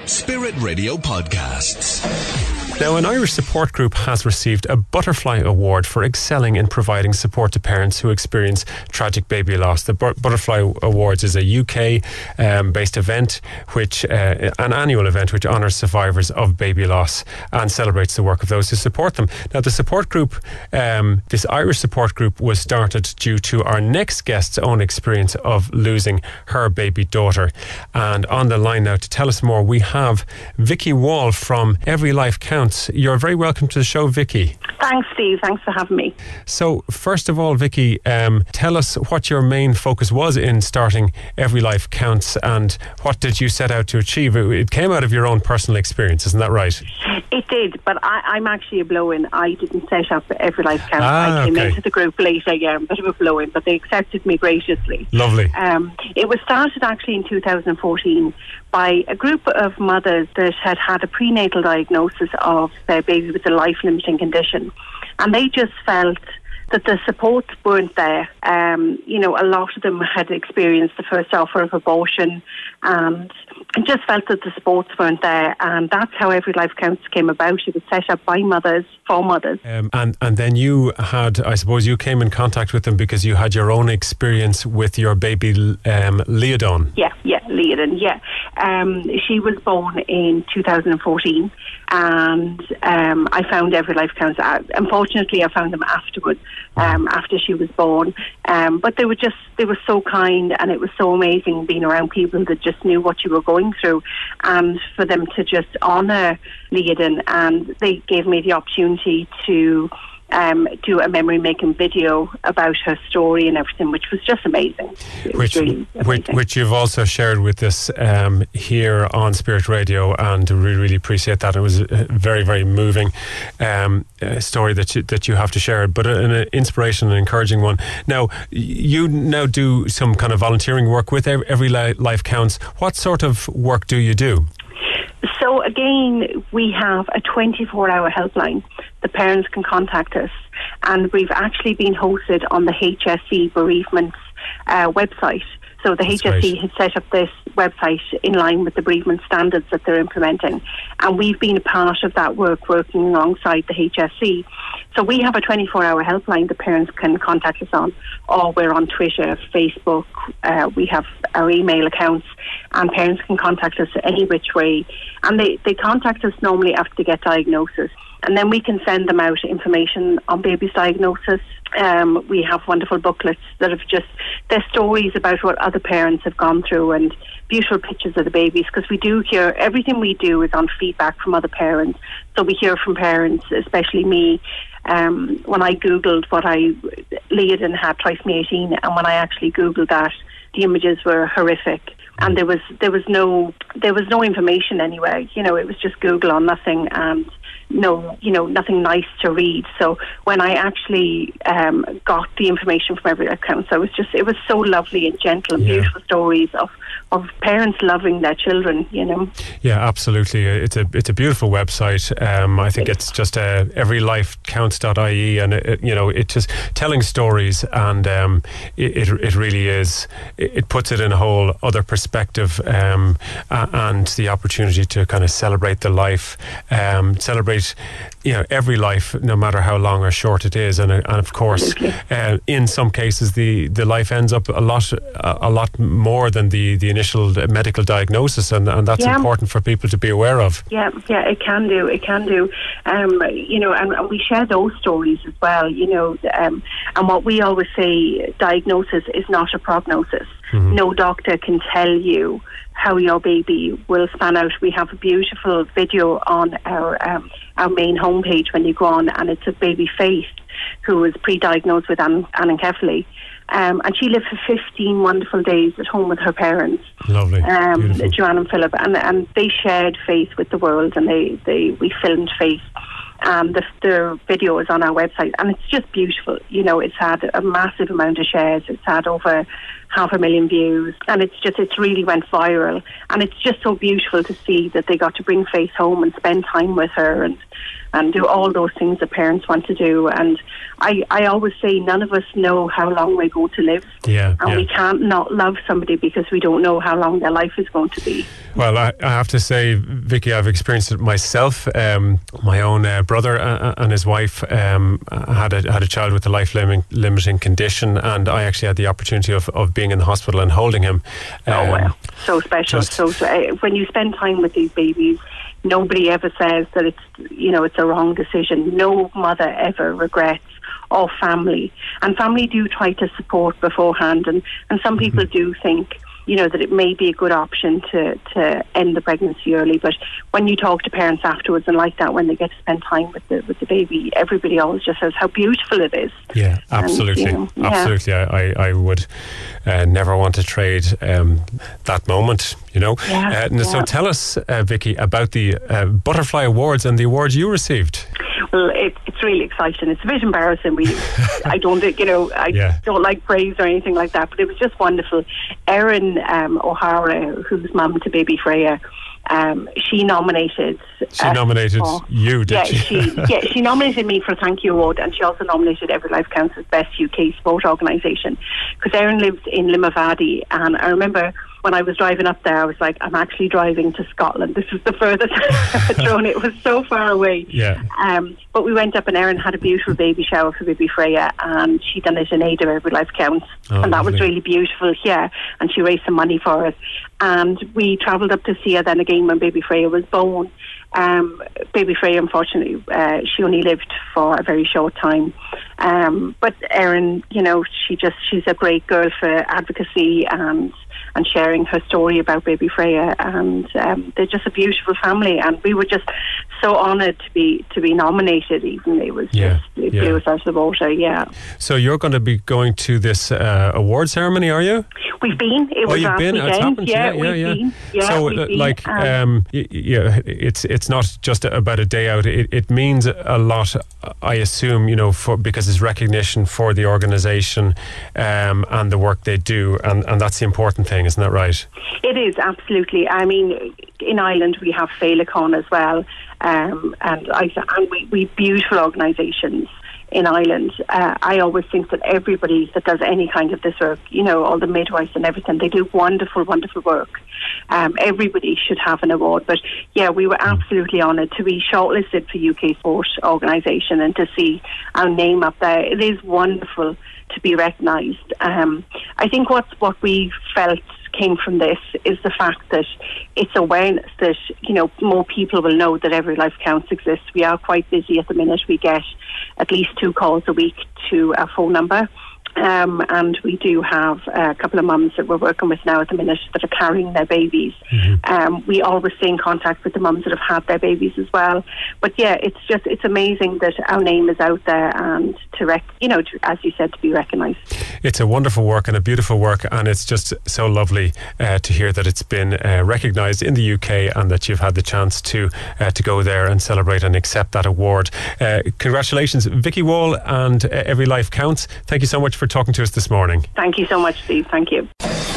Spirit Radio Podcasts. Now, an Irish support group has received a Butterfly Award for excelling in providing support to parents who experience tragic baby loss. The Butterfly Awards is a UK-based event, an annual event which honours survivors of baby loss and celebrates the work of those who support them. Now, the support group, this Irish support group, was started due to our next guest's own experience of losing her baby daughter. And on the line now to tell us more, we have Vicky Wall from Every Life Counts. You're very welcome to the show, Vicky. Thanks, Steve. Thanks for having me. So, first of all, Vicky, tell us what your main focus was in starting Every Life Counts and what did you set out to achieve? It came out of your own personal experience, isn't that right? It did, but I'm actually a blow-in. I didn't set up Every Life Counts. I came into the group later, a bit of a blow-in, but they accepted me graciously. Lovely. It was started actually in 2014 by a group of mothers that had a prenatal diagnosis of their baby with a life-limiting condition. And they just felt that the supports weren't there. A lot of them had experienced the first offer of abortion and just felt that the supports weren't there. And that's how Every Life Counts came about. It was set up by mothers, for mothers. And then you had, I suppose you came in contact with them because you had your own experience with your baby, Leodon. Yeah, Leodon, yeah. She was born in 2014 and I found Every Life Counts out. Unfortunately, I found them afterwards, after she was born. But they were so kind and it was so amazing being around people that just knew what you were going through and for them to just honour Leodon, and they gave me the opportunity to do a memory-making video about her story and everything, which was just amazing. Which you've also shared with us here on Spirit Radio, and we really appreciate that. It was a very, very moving story that you have to share, but an inspiration and encouraging one. Now, you now do some kind of volunteering work with Every Life Counts. What sort of work do you do? So again, we have a 24-hour helpline. The parents can contact us, and we've actually been hosted on the HSE bereavements website. So the HSE has set up this website in line with the bereavement standards that they're implementing, and we've been a part of that work, working alongside the HSE. So we have a 24-hour helpline the parents can contact us on, or we're on Twitter, Facebook, we have our email accounts, and parents can contact us any which way. And they contact us normally after they get diagnosis, and then we can send them out information on baby's diagnosis. We have wonderful booklets that have they're stories about what other parents have gone through and beautiful pictures of the babies, because we do hear, everything we do is on feedback from other parents. So we hear from parents, especially me. When I Googled Leodon had trisomy 18, and when I actually Googled that, the images were horrific. And there was no information anywhere. It was just Google on nothing, and nothing nice to read. So when I actually got the information from Every Life Counts, it was so lovely and gentle and beautiful stories of parents loving their children. Yeah, absolutely. It's a beautiful website. I think it's just everylifecounts.ie, and it just telling stories, and it really is. It puts it in a whole other perspective, and the opportunity to kind of celebrate the life, celebrate every life, no matter how long or short it is, and of course, in some cases the life ends up a lot more than the initial medical diagnosis, and that's important for people to be aware of. Yeah, it can do. And we share those stories as well. And what we always say, diagnosis is not a prognosis. Mm-hmm. No doctor can tell you how your baby will span out. We have a beautiful video on our main homepage when you go on, and it's of baby Faith, who was pre-diagnosed with anencephaly. And she lived for 15 wonderful days at home with her parents. Lovely. Joanne and Philip. And they shared Faith with the world, and we filmed Faith. The video is on our website, and it's just beautiful. It's had a massive amount of shares. It's had over 500,000 views, and it's really went viral. And it's just so beautiful to see that they got to bring Faith home and spend time with her, and and do all those things that parents want to do. And I always say none of us know how long we're going to live. And we can't not love somebody because we don't know how long their life is going to be. Well, I have to say, Vicky, I've experienced it myself. My own brother and his wife had a child with a life-limiting condition, and I actually had the opportunity of being in the hospital and holding him. Wow, so special. When you spend time with these babies, nobody ever says that it's a wrong decision. No mother ever regrets, or family. And family do try to support beforehand, and some people do think that it may be a good option to end the pregnancy early. But when you talk to parents afterwards and like that, when they get to spend time with the baby, everybody always just says how beautiful it is. Yeah, absolutely. Absolutely. I would never want to trade that moment, So tell us, Vicky, about the Butterfly Awards and the awards you received. Well, it's really exciting. It's a bit embarrassing. I don't like praise or anything like that, but it was just wonderful. Erin O'Hara, who's mum to baby Freya, she nominated. She nominated you, did she? She nominated me for a thank you award, and she also nominated Every Life Counts as Best UK Sport Organisation, because Erin lives in Limavady, and I remember when I was driving up there, I was like, I'm actually driving to Scotland. This is the furthest I've ever drove. It was so far away. Yeah. But we went up, and Erin had a beautiful baby shower for baby Freya, and she done it in aid of Every Life Counts. And that was really beautiful, and she raised some money for us. And we travelled up to see her then again when baby Freya was born. Baby Freya, unfortunately, she only lived for a very short time. But Erin, she's a great girl for advocacy and sharing her story about baby Freya, and they're just a beautiful family, and we were just so honoured to be nominated. Even it blew us out of the water. So you're going to be going to this award ceremony, are you? We've been. It was last weekend. It's happened. So it's not just about a day out. It means a lot, I assume, because it's recognition for the organisation and the work they do, and that's the important thing, isn't that right? It is, absolutely. I mean, in Ireland we have Féileacáin as well, and we beautiful organisations in Ireland. I always think that everybody that does any kind of this work, all the midwives and everything, they do wonderful, wonderful work. Everybody should have an award. But we were absolutely honoured to be shortlisted for UK Sport Organisation and to see our name up there. It is wonderful to be recognised. I think what we felt came from this is the fact that it's awareness that more people will know that Every Life Counts exists. We are quite busy at the minute. We get at least 2 calls a week to our phone number. And we do have a couple of mums that we're working with now at the minute that are carrying their babies. We always stay in contact with the mums that have had their babies as well. But it's amazing that our name is out there, and as you said, to be recognised. It's a wonderful work and a beautiful work, and it's just so lovely to hear that it's been recognised in the UK and that you've had the chance to go there and celebrate and accept that award. Congratulations, Vicky Wall and Every Life Counts. Thank you so much for talking to us this morning. Thank you so much, Steve. Thank you.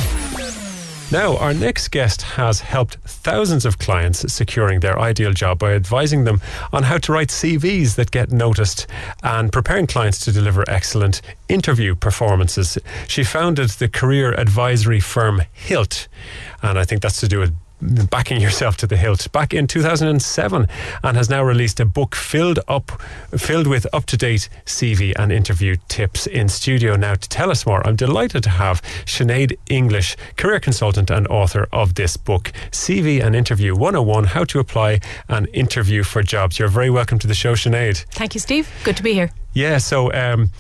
Now, our next guest has helped thousands of clients securing their ideal job by advising them on how to write CVs that get noticed and preparing clients to deliver excellent interview performances. She founded the career advisory firm Hilt, and I think that's to do with backing yourself to the hilt back in 2007, and has now released a book filled with up-to-date CV and interview tips. In studio now to tell us more, I'm delighted to have Sinead English, career consultant and author of this book, CV and Interview 101, How to Apply and Interview for Jobs. You're very welcome to the show, Sinead. Thank you, Steve. Good to be here. Yeah, so,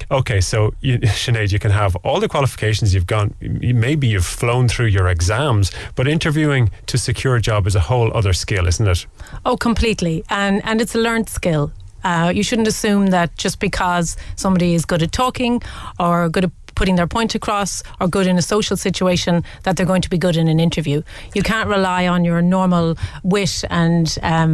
Sinead, you can have all the qualifications you've gone, maybe you've flown through your exams, but interviewing to secure a job is a whole other skill, isn't it? Oh, completely. And it's a learned skill. You shouldn't assume that just because somebody is good at talking or good at putting their point across or good in a social situation, that they're going to be good in an interview. You can't rely on your normal wit and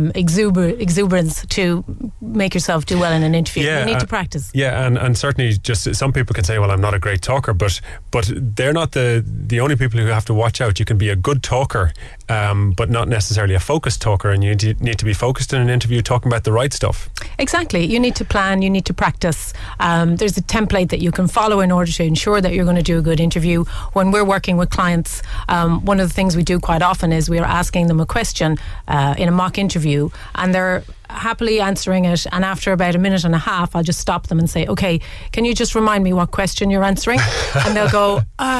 exuberance to make yourself do well in an interview. You need to practice. Yeah, and certainly just some people can say, well, I'm not a great talker, but they're not the only people who have to watch out. You can be a good talker, but not necessarily a focused talker, and you need to be focused in an interview talking about the right stuff. Exactly. You need to plan, you need to practice. There's a template that you can follow in order to ensure that you're going to do a good interview. When we're working with clients, one of the things we do quite often is we are asking them a question in a mock interview, and they're happily answering it, and after about a minute and a half I'll just stop them and say, okay, can you just remind me what question you're answering? And they'll go,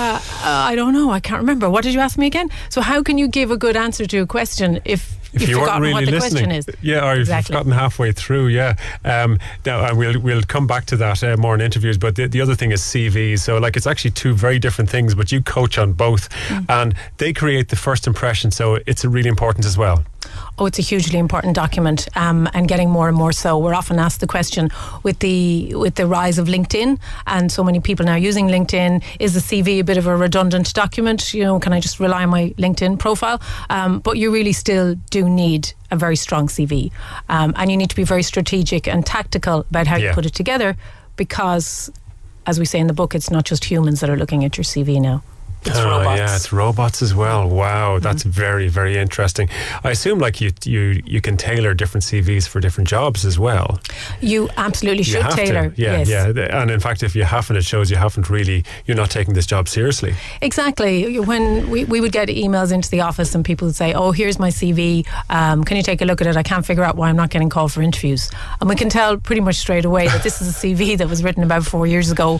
I don't know, I can't remember, what did you ask me again? So how can you give a good answer to a question if you've forgotten really what the question is? Yeah, or you've forgotten halfway through. Yeah. Now we'll come back to that more in interviews, but the other thing is CVs. So like, it's actually two very different things, but you coach on both, and they create the first impression, so it's really important as well. Oh, it's a hugely important document, and getting more and more so. We're often asked the question with the rise of LinkedIn, and so many people now using LinkedIn, is the CV a bit of a redundant document? You know, can I just rely on my LinkedIn profile? But you really still do need a very strong CV, and you need to be very strategic and tactical about how you put it together, because, as we say in the book, it's not just humans that are looking at your CV now. It's robots. Yeah, it's robots as well. Wow, that's very, very interesting. I assume like you can tailor different CVs for different jobs as well. You absolutely should tailor. Yeah, and in fact, if you haven't, it shows you're not taking this job seriously. Exactly. When we would get emails into the office and people would say, oh, here's my CV, can you take a look at it? I can't figure out why I'm not getting called for interviews. And we can tell pretty much straight away that this is a CV that was written about 4 years ago,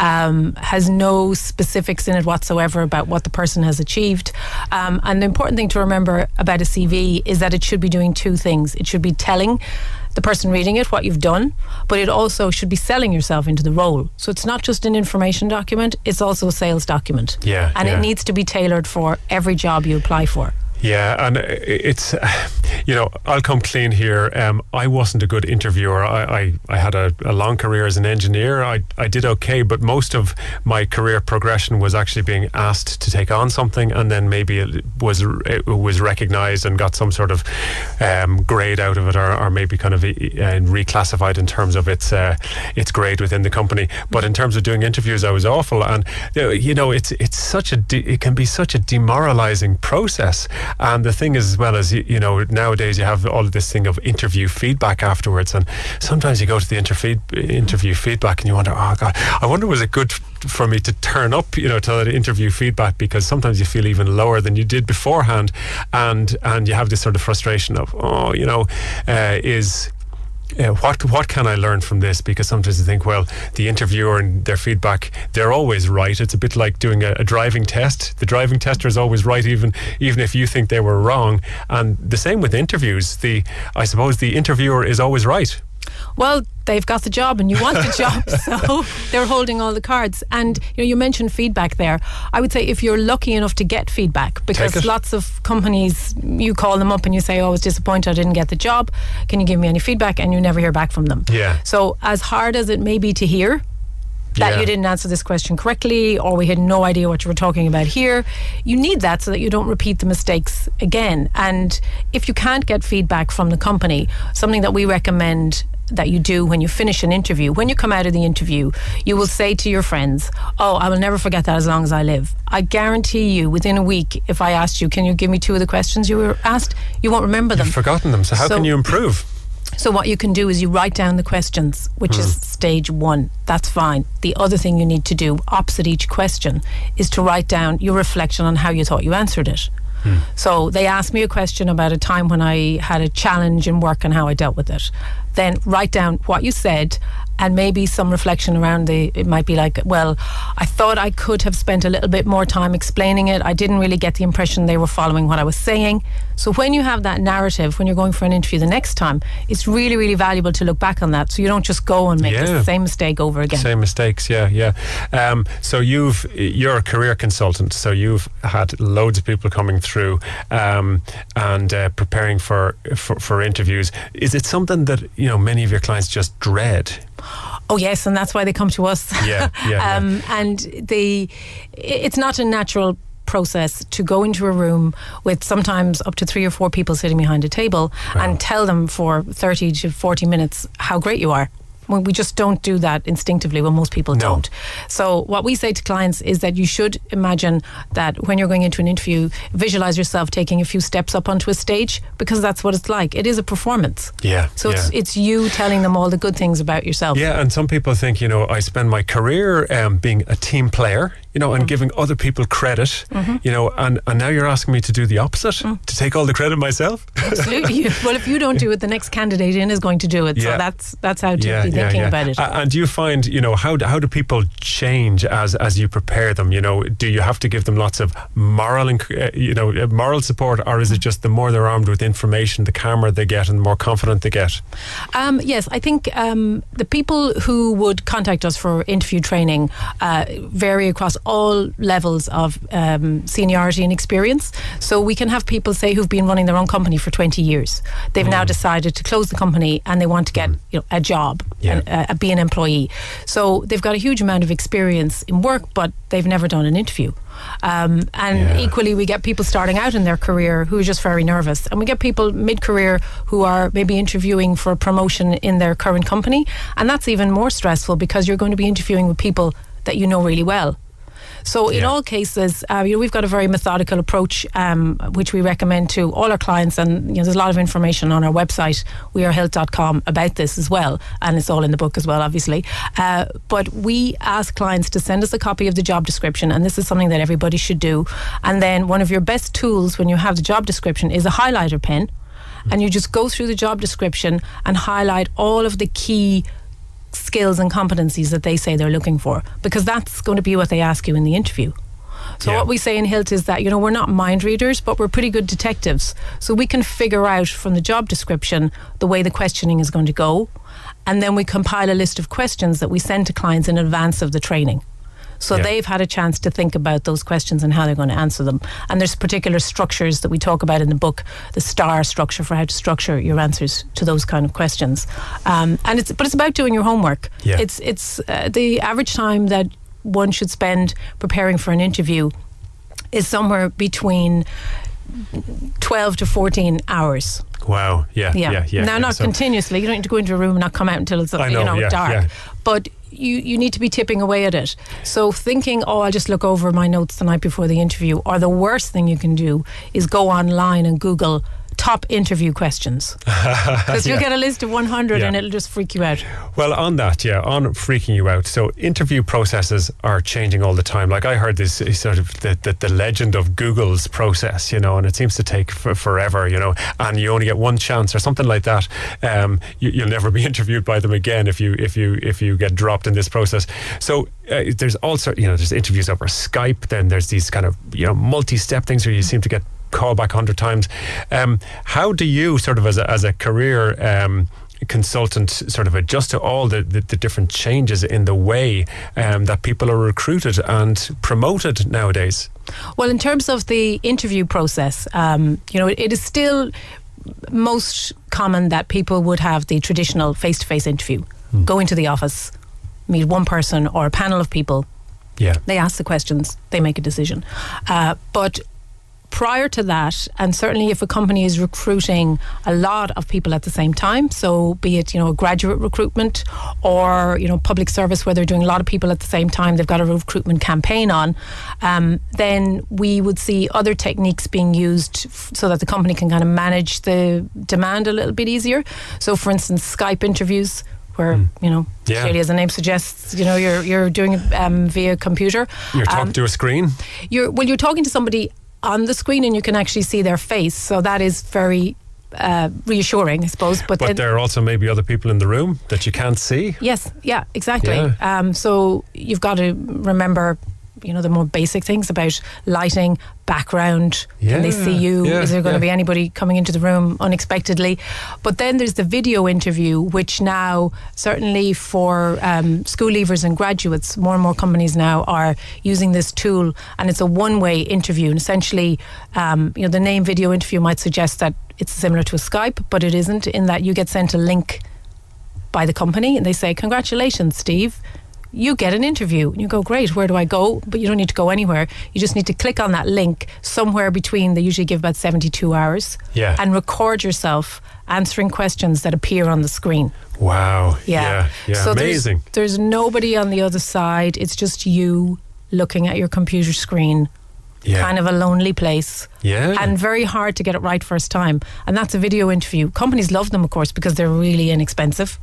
has no specifics in it whatsoever about what the person has achieved, and the important thing to remember about a CV is that it should be doing two things. It should be telling the person reading it what you've done, but it also should be selling yourself into the role. So it's not just an information document, it's also a sales document, and it needs to be tailored for every job you apply for. Yeah, and it's, I'll come clean here. I wasn't a good interviewer. I had a long career as an engineer. I did okay, but most of my career progression was actually being asked to take on something, and then maybe it was recognised and got some sort of grade out of it, or maybe kind of reclassified in terms of its grade within the company. But in terms of doing interviews, I was awful, and it can be such a demoralising process. And the thing is, as well as, nowadays you have all of this thing of interview feedback afterwards, and sometimes you go to the interview feedback and you wonder, oh God, I wonder, was it good for me to turn up, to that interview feedback, because sometimes you feel even lower than you did beforehand, and you have this sort of frustration of, what can I learn from this? Because sometimes you think, well, the interviewer and their feedback, they're always right. It's a bit like doing a driving test. The driving tester is always right, even if you think they were wrong. And the same with interviews. I suppose the interviewer is always right. Well, they've got the job and you want the job, so they're holding all the cards. And you mentioned feedback there. I would say if you're lucky enough to get feedback, because lots of companies, you call them up and you say, oh, I was disappointed I didn't get the job, can you give me any feedback? And you never hear back from them. Yeah. So as hard as it may be to hear that you didn't answer this question correctly, or we had no idea what you were talking about here, you need that so that you don't repeat the mistakes again. And if you can't get feedback from the company, something that we recommend that you do when you finish an interview, when you come out of the interview, you will say to your friends, oh, I will never forget that as long as I live. I guarantee you, within a week, if I asked you, can you give me 2 of the questions you were asked, you won't remember them. You've forgotten them, so how can you improve? So what you can do is you write down the questions, which is stage 1. That's fine. The other thing you need to do, opposite each question, is to write down your reflection on how you thought you answered it. So they asked me a question about a time when I had a challenge in work and how I dealt with it. Then write down what you said, and maybe some reflection around it might be like, well, I thought I could have spent a little bit more time explaining it. I didn't really get the impression they were following what I was saying. So when you have that narrative, when you're going for an interview the next time, it's really, really valuable to look back on that, so you don't just go and make the same mistake over again. Same mistakes, yeah. So you're a career consultant, so you've had loads of people coming through and preparing for interviews. Is it something that many of your clients just dread? Oh yes, and that's why they come to us. And it's not a natural process to go into a room with sometimes up to 3 or 4 people sitting behind a table and tell them for 30 to 40 minutes how great you are. We just don't do that instinctively when most people don't. So what we say to clients is that you should imagine that when you're going into an interview, visualize yourself taking a few steps up onto a stage, because that's what it's like. It is a performance. So it's you telling them all the good things about yourself. And some people think, I spend my career being a team player, and giving other people credit, and now you're asking me to do the opposite, to take all the credit myself. Absolutely. Well, if you don't do it, the next candidate in is going to do it. So that's how to be thinking about it. And do you find, how do people change as you prepare them? Do you have to give them lots of moral support, or is it just the more they're armed with information, the calmer they get and the more confident they get? Yes, I think the people who would contact us for interview training vary across all levels of seniority and experience. So we can have people, say, who've been running their own company for 20 years. They've now decided to close the company and they want to get a job, and be an employee. So they've got a huge amount of experience in work, but they've never done an interview. Equally, we get people starting out in their career who are just very nervous, and we get people mid-career who are maybe interviewing for a promotion in their current company, and that's even more stressful because you're going to be interviewing with people that you know really well. So in all cases, we've got a very methodical approach, which we recommend to all our clients, and there's a lot of information on our website, wearehealth.com, about this as well, and it's all in the book as well, obviously. But we ask clients to send us a copy of the job description, and this is something that everybody should do. And then one of your best tools when you have the job description is a highlighter pen, and you just go through the job description and highlight all of the key skills and competencies that they say they're looking for, because that's going to be what they ask you in the interview. So what we say in Hilt is that, we're not mind readers, but we're pretty good detectives. So we can figure out from the job description the way the questioning is going to go, and then we compile a list of questions that we send to clients in advance of the training. So they've had a chance to think about those questions and how they're going to answer them. And there's particular structures that we talk about in the book, the STAR structure, for how to structure your answers to those kind of questions. But it's about doing your homework. It's the average time that one should spend preparing for an interview is somewhere between 12 to 14 hours. Wow. Now, not continuously. You don't need to go into a room and not come out until it's dark. But you need to be tipping away at it. So thinking, I'll just look over my notes the night before the interview, or the worst thing you can do is go online and Google top interview questions, because you'll get a list of 100 and it'll just freak you out. Well, on that, on freaking you out, so interview processes are changing all the time. Like, I heard this sort of the legend of Google's process, and it seems to take forever, and you only get one chance or something like that. You'll never be interviewed by them again if you get dropped in this process. So there's also there's interviews over Skype. Then there's these kind of multi-step things where you seem to get call back 100 times. How do you sort of as a career consultant sort of adjust to all the different changes in the way that people are recruited and promoted nowadays? Well, in terms of the interview process, it is still most common that people would have the traditional face-to-face interview. Go into the office, meet one person or a panel of people. They ask the questions, they make a decision. But prior to that, and certainly if a company is recruiting a lot of people at the same time, so be it a graduate recruitment or public service where they're doing a lot of people at the same time, they've got a recruitment campaign on, then we would see other techniques being used so that the company can kind of manage the demand a little bit easier. So for instance, Skype interviews, where clearly, as the name suggests, you're doing it via computer. You're talking to a screen. You're talking to somebody on the screen and you can actually see their face, so that is very reassuring, I suppose. But there are also maybe other people in the room that you can't see. Yes, exactly. So you've got to remember the more basic things about lighting, background. Can they see you? Is there going to be anybody coming into the room unexpectedly? But then there's the video interview, which now, certainly for school leavers and graduates, more and more companies now are using this tool, and it's a one-way interview. And essentially, the name video interview might suggest that it's similar to a Skype, but it isn't, in that you get sent a link by the company, and they say, "Congratulations, Steve. You get an interview." And you go, "Great, where do I go?" But you don't need to go anywhere. You just need to click on that link somewhere between, they usually give about 72 hours, and record yourself answering questions that appear on the screen. Wow. Yeah. So amazing. There's nobody on the other side. It's just you looking at your computer screen. Kind of a lonely place. And very hard to get it right first time. And that's a video interview. Companies love them, of course, because they're really inexpensive.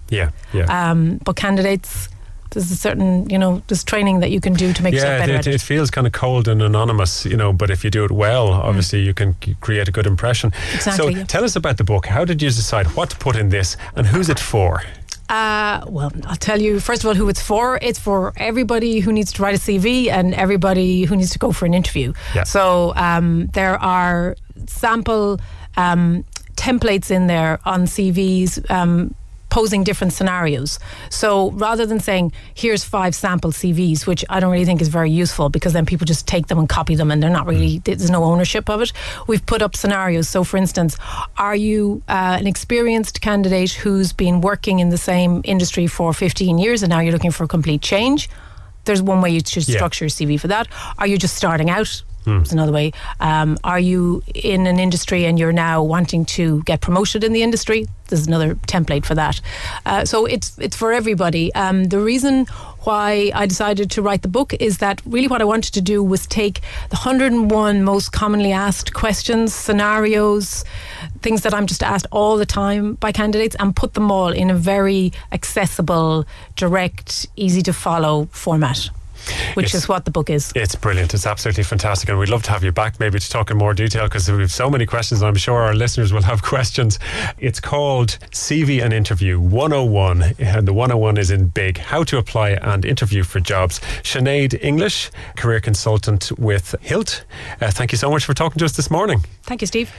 But candidates, there's a certain, there's training that you can do to make yourself better at it. It feels kind of cold and anonymous, but if you do it well, obviously you can create a good impression. Exactly. So tell us about the book. How did you decide what to put in this, and who's it for? Well, I'll tell you, first of all, who it's for. It's for everybody who needs to write a CV and everybody who needs to go for an interview. So there are sample templates in there on CVs, posing different scenarios. So rather than saying, here's 5 sample CVs, which I don't really think is very useful, because then people just take them and copy them and they're not really, there's no ownership of it. We've put up scenarios. So for instance, are you an experienced candidate who's been working in the same industry for 15 years and now you're looking for a complete change? There's one way you should structure your CV for that. Are you just starting out? There's another way. Are you in an industry and you're now wanting to get promoted in the industry? There's another template for that. So it's for everybody. The reason why I decided to write the book is that really what I wanted to do was take the 101 most commonly asked questions, scenarios, things that I'm just asked all the time by candidates, and put them all in a very accessible, direct, easy to follow format. Which is what the book is. It's brilliant. It's absolutely fantastic, and we'd love to have you back maybe to talk in more detail, because we have so many questions and I'm sure our listeners will have questions. It's called CV and Interview 101, and the 101 is in big: how to apply and interview for jobs. Sinead English, career consultant with Hilt. Thank you so much for talking to us this morning. Thank you, Steve.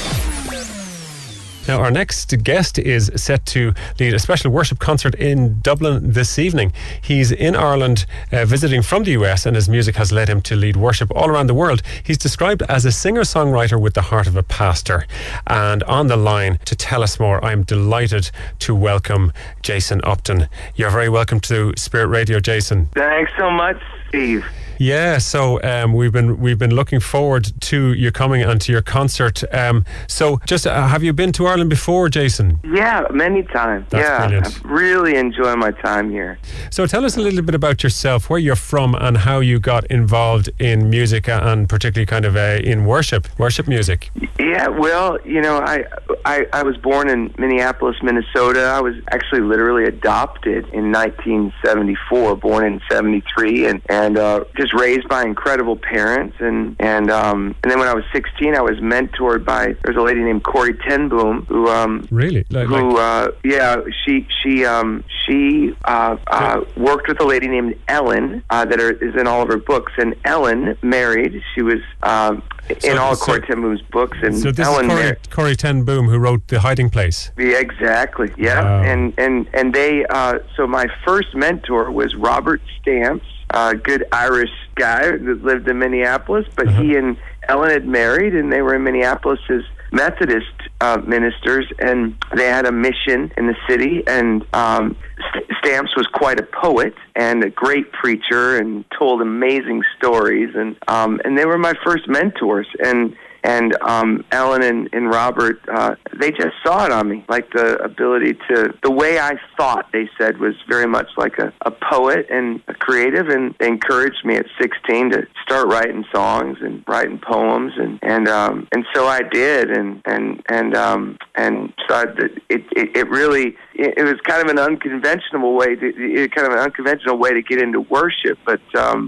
Now, our next guest is set to lead a special worship concert in Dublin this evening. He's in Ireland, visiting from the US, and his music has led him to lead worship all around the world. He's described as a singer-songwriter with the heart of a pastor. And on the line to tell us more, I'm delighted to welcome Jason Upton. You're very welcome to Spirit Radio, Jason. Thanks so much, Steve. Yeah, so we've been looking forward to you coming and to your concert. So just have you been to Ireland before, Jason? Yeah, many times. That's brilliant. I really enjoy my time here. So tell us a little bit about yourself, where you're from, and how you got involved in music, and particularly kind of in worship music. Yeah, well, I was born in Minneapolis, Minnesota. I was actually literally adopted in 1974, born in 73, and just raised by incredible parents, and then when I was 16, I was mentored by, there's a lady named Corrie ten Boom who she worked with a lady named Ellen that is in all of her books, and Ellen married. She was in all of Corrie ten Boom's books, and so this Ellen is Corrie ten Boom, who wrote The Hiding Place. Yeah, exactly. Yeah, wow. and they so my first mentor was Robert Stamps. A good Irish guy that lived in Minneapolis, but he and Ellen had married, and they were in Minneapolis as Methodist ministers, and they had a mission in the city, and Stamps was quite a poet and a great preacher and told amazing stories, and they were my first mentors, and Ellen and Robert, they just saw it on me, like the ability to, the way I thought, they said, was very much like a poet and a creative, and they encouraged me at 16 to start writing songs and writing poems, and so I did, and so it really, it was kind of an unconventional way to get into worship, but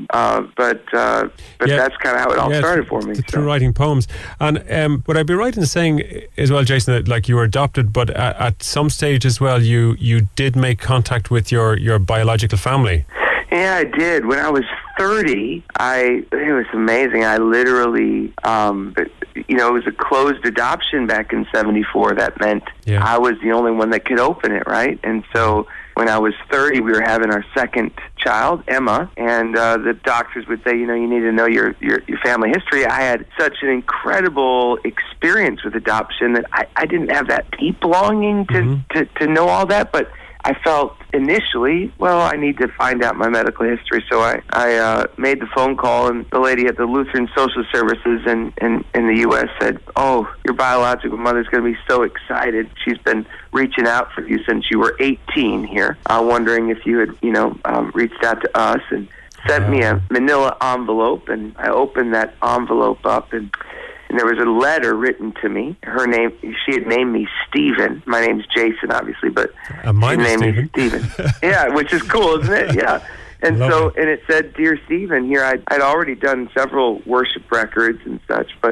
that's kind of how it all started for me. Through writing poems. And would I be right in saying as well, Jason, that like you were adopted, but at some stage as well, you did make contact with your biological family? Yeah, I did. When I was 30, it was amazing. I literally, it was a closed adoption back in 74. That meant I was the only one that could open it, right? And so when I was 30, we were having our second child, Emma, and the doctors would say, you need to know your family history. I had such an incredible experience with adoption that I didn't have that deep longing to know all that, but I felt initially, well, I need to find out my medical history. So I made the phone call, and the lady at the Lutheran Social Services in the U.S. said, "Oh, your biological mother's going to be so excited. She's been reaching out for you since you were 18 here, wondering if you had, reached out to us," and sent me a manila envelope. And I opened that envelope up, and there was a letter written to me. Her name, she had named me Stephen. My name's Jason, obviously, but she named me Stephen. Yeah, which is cool, isn't it? Yeah. And so, and it said, "Dear Stephen," here I'd already done several worship records and such, but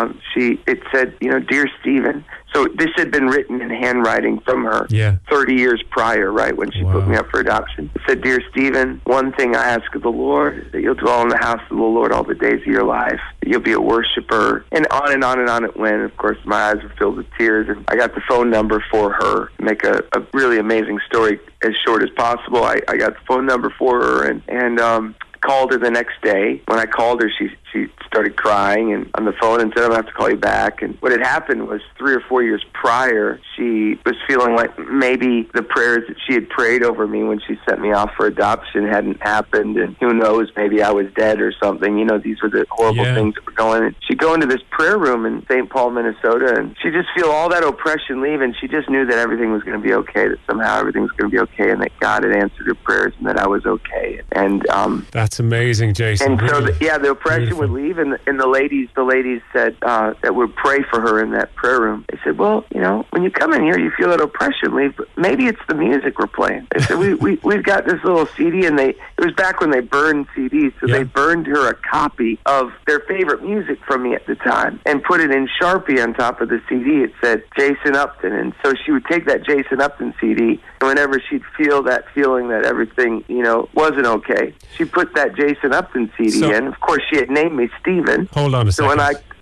it said, "Dear Stephen." So this had been written in handwriting from her 30 years prior, right, when she put me up for adoption. It said, "Dear Stephen, one thing I ask of the Lord is that you'll dwell in the house of the Lord all the days of your life, that you'll be a worshiper," and on and on and on it went. Of course, my eyes were filled with tears, and I got the phone number for her. Make a really amazing story as short as possible. I got the phone number for her and called her the next day. When I called her, she started crying and on the phone and said, "I'm going to have to call you back." And what had happened was 3 or 4 years prior, she was feeling like maybe the prayers that she had prayed over me when she sent me off for adoption hadn't happened, and who knows, maybe I was dead or something. These were the horrible things that were going on. She'd go into this prayer room in St. Paul, Minnesota, and she'd just feel all that oppression leave, and she just knew that everything was going to be okay, that somehow everything was going to be okay, and that God had answered her prayers and that I was okay. And that's amazing, Jason. And so, the oppression would leave, and the ladies said that would pray for her in that prayer room. They said, "Well, when you come in here, you feel that oppression leave, but maybe it's the music we're playing." They said, "We've got this little CD," and it was back when they burned CDs, so they burned her a copy of their favorite music from me at the time and put it in Sharpie on top of the CD. It said Jason Upton, and so she would take that Jason Upton CD, and whenever she'd feel that feeling that everything, wasn't okay, she put that Jason Upton CD in. Of course, she had named me Stephen. Hold on a second.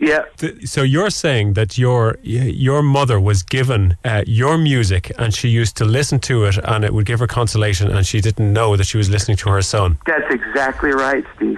So you're saying that your mother was given your music, and she used to listen to it, and it would give her consolation, and she didn't know that she was listening to her son. That's exactly right, Steve.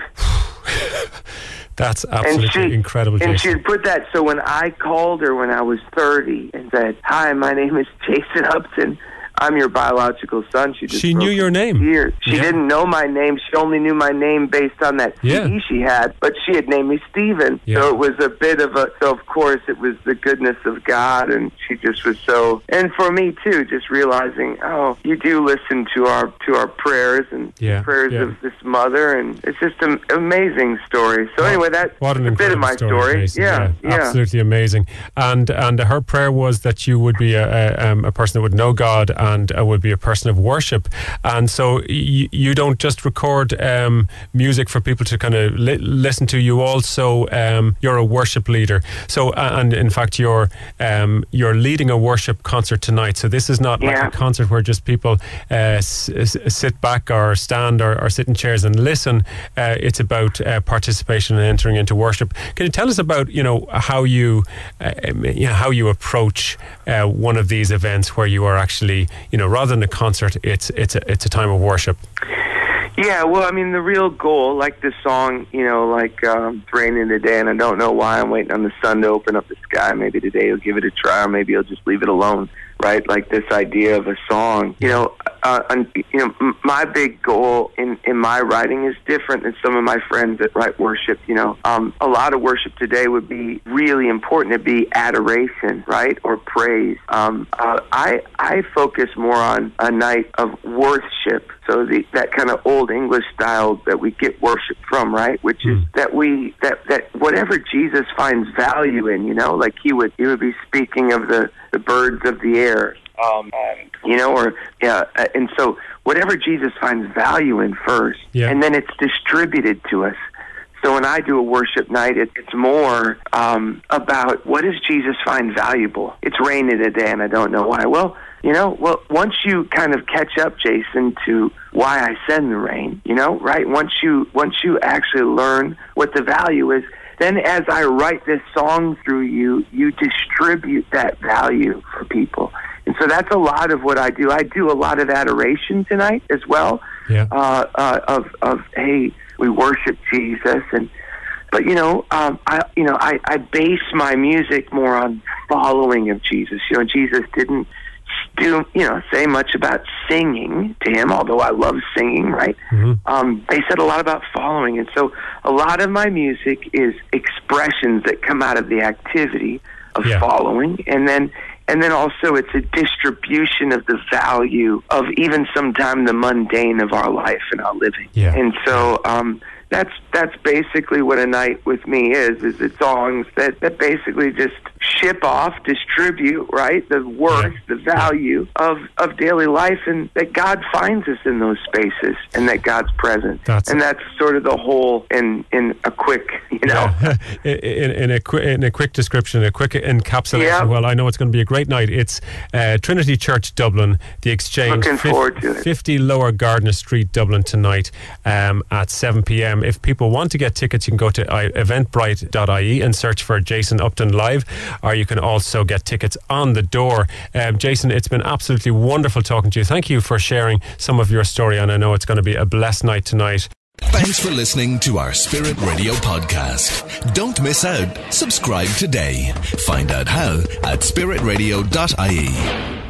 That's absolutely incredible, Jason. And she had put that, so when I called her when I was 30 and said, "Hi, my name is Jason Upton. I'm your biological son." She knew your name. She didn't know my name. She only knew my name based on that CD she had, but she had named me Stephen. So it was a bit of so of course it was the goodness of God, and she just was so, and for me too, just realizing, oh, you do listen to our prayers and prayers of this mother, and it's just an amazing story. So anyway, that's a bit of my story. Yeah, absolutely amazing. And her prayer was that you would be a person that would know God and would be a person of worship. And so you don't just record music for people to kind of listen to. You also you're a worship leader. So and in fact you're leading a worship concert tonight. So this is not like a concert where just people sit back or stand or sit in chairs and listen. It's about participation and entering into worship. Can you tell us about how you approach one of these events where you are actually, rather than a concert, it's a time of worship? Yeah, well, I mean, the real goal, like this song, it's raining today and I don't know why, I'm waiting on the sun to open up the sky. Maybe today he'll give it a try, or maybe he'll just leave it alone, right? Like this idea of a song, my big goal in my writing is different than some of my friends that write worship. A lot of worship today would be really important to be adoration, right, or praise. I focus more on a night of worship. So that kind of old English style that we get worship from, right? Which is that whatever Jesus finds value in, like he would be speaking of the birds of the air, and so whatever Jesus finds value in first, and then it's distributed to us. So when I do a worship night, it's more about what does Jesus find valuable. It's raining today and I don't know why. Well, once you kind of catch up, Jason, to why I send the rain, right? Once you actually learn what the value is, then as I write this song through you distribute that value for people. And so that's a lot of what I do. I do a lot of adoration tonight as well. Yeah. Hey, we worship Jesus, but I base my music more on following of Jesus. Jesus didn't say much about singing to him, although I love singing, right? They said a lot about following. And so a lot of my music is expressions that come out of the activity of following. And then also it's a distribution of the value of even sometime the mundane of our life and our living. Yeah. And so that's basically what a night with me is it's songs that basically just ship off, distribute, right, the worth, the value of daily life, and that God finds us in those spaces, and that God's present. That's sort of the whole in a quick, in a quick description, a quick encapsulation. Yeah. Well, I know it's going to be a great night. It's Trinity Church Dublin, The Exchange, looking forward to it. 50 Lower Gardner Street, Dublin tonight at 7 p.m. If people want to get tickets, you can go to eventbrite.ie and search for Jason Upton Live, or you can also get tickets on the door. Jason, it's been absolutely wonderful talking to you. Thank you for sharing some of your story, and I know it's going to be a blessed night tonight. Thanks for listening to our Spirit Radio podcast. Don't miss out. Subscribe today. Find out how at spiritradio.ie.